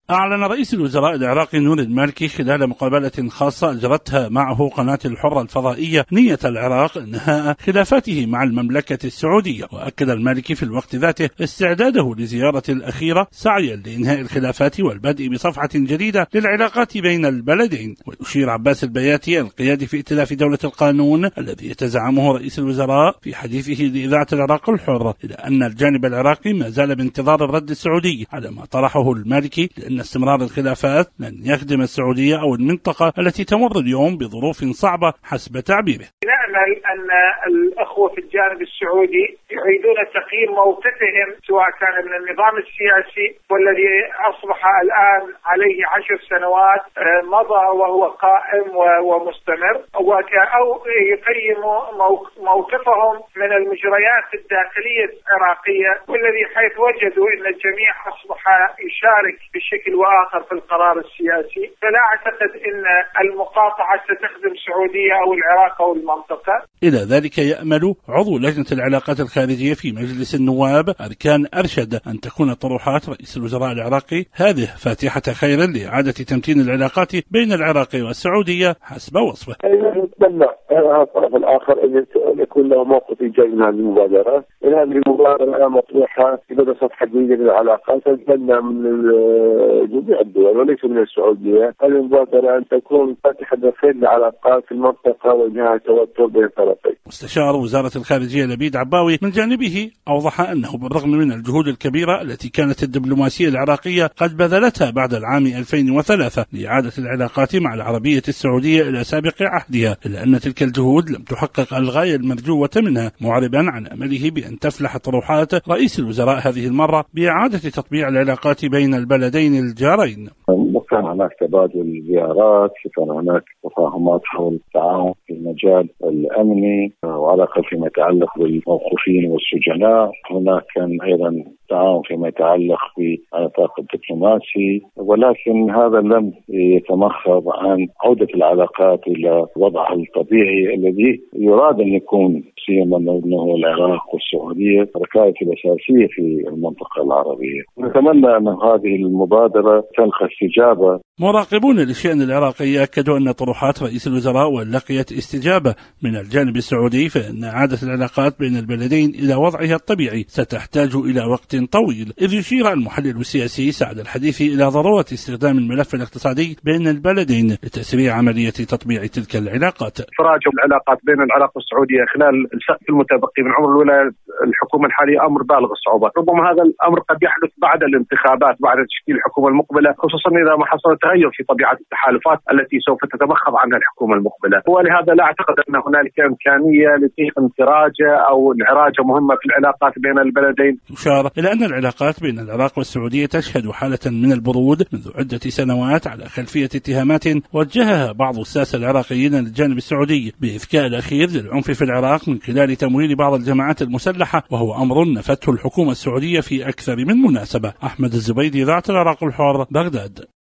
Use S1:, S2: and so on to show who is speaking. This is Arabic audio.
S1: أعلن رئيس الوزراء العراقي نور المالكي خلال مقابلة خاصة أجرتها معه قناة الحرة الفضائية نية العراق إنهاء خلافاته مع المملكة السعودية. وأكد المالكي في الوقت ذاته استعداده لزيارة الأخيرة سعيا لإنهاء الخلافات والبدء بصفحة جديدة للعلاقات بين البلدين. ويشير عباس البياتي القيادي في ائتلاف دولة القانون الذي يتزعمه رئيس الوزراء في حديثه لإذاعة العراق الحر إلى أن الجانب العراقي ما زال بانتظار الرد السعودي على ما طرحه المالكي، لأن استمرار الخلافات لن يخدم السعودية أو المنطقة التي تمر اليوم بظروف صعبة حسب تعبيره.
S2: نأمل أن الأخوة في الجانب السعودي يعيدون تقييم موقفهم سواء كان من النظام السياسي والذي أصبح الآن عليه 10 سنوات مضى وهو قائم ومستمر، أو يقيموا موقفهم من المجريات الداخلية العراقية، والذي حيث وجدوا أن الجميع أصبح يشارك بشكل وآخر في القرار السياسي، فلا أعتقد أن المقاطعة ستخدم السعودية أو العراق أو المنطقة.
S1: إلى ذلك يأمل عضو لجنة العلاقات الخارجية في مجلس النواب أركان أرشد أن تكون طروحات رئيس الوزراء العراقي هذه فاتحة خير لإعادة تمتين العلاقات بين العراق والسعودية حسب وصفه.
S3: نتمنى الطرف الآخر أن يكون له موقف إيجابي من هذه المبادرة. هذه المبادرة مطروحة في بدء صفحة جديدة للعلاقات. نتمنى من جميع الدول وليس من السعودية هذه المبادرة أن تكون فاتحة خير للعلاقات في المنطقة وإنهاء توتر بين الطرفين.
S1: مستشار وزارة الخارجية لبيد عباوي من جانبه أوضح أنه بالرغم من الجهود الكبيرة التي كانت الدبلوماسية العراقية قد بذلتها بعد العام 2003 لإعادة العلاقات مع العربية السعودية إلى سابق عهدها، إلا أن تلك الجهود لم تحقق الغاية المرجوة منها، معربا عن أمله بأن تفلح طروحات رئيس الوزراء هذه المرة بإعادة تطبيع العلاقات بين البلدين الجارين.
S3: كان هناك تبادل زيارات، كان هناك تفاهمات حول التعاون في المجال الأمني وعلى الأقل فيما يتعلق بالموقوفين والسجناء. هناك كان أيضا تعاون فيما يتعلق بالنطاق الدبلوماسي، ولكن هذا لم يتمخض عن عودة العلاقات إلى وضعها الطبيعي الذي يراد أن يكون، سيما أنه العراق والسعودية الركائز الأساسية في المنطقة العربية. نتمنى أن هذه المبادرة تلقى استجابة.
S1: مراقبون للشأن العراقي أكدوا أن طروحات رئيس الوزراء لقيت استجابة من الجانب السعودي، فإن إعادة العلاقات بين البلدين إلى وضعها الطبيعي ستحتاج إلى وقت طويل، إذ يشير المحلل السياسي سعد الحديث إلى ضرورة استخدام الملف الاقتصادي بين البلدين لتسريع عملية تطبيع تلك العلاقات.
S4: تراجع العلاقات بين العراق والسعودية خلال السقف المتبقي من عمر الولاية الحكومة الحالية أمر بالغ الصعوبة. ربما هذا الأمر قد يحدث بعد الانتخابات، بعد تشكيل الحكومة المقبلة، خصوصا إذا ما حصل تغير في طبيعة التحالفات التي سوف تتمخض عنها الحكومة المقبلة. ولهذا لا أعتقد أن هنالك إمكانية لانفراجة أو انعراجة مهمة في العلاقات بين البلدين.
S1: يشار إلى أن العلاقات بين العراق والسعودية تشهد حالة من البرود منذ عدة سنوات على خلفية اتهامات وجهها بعض الساسة العراقيين للجانب السعودي بإذكاء الأخير للعنف في العراق من خلال تمويل بعض الجماعات المسلحة، وهو أمر نفته الحكومة السعودية في أكثر من مناسبة. أحمد الزبيدي، إذاعة العراق الحر، بغداد.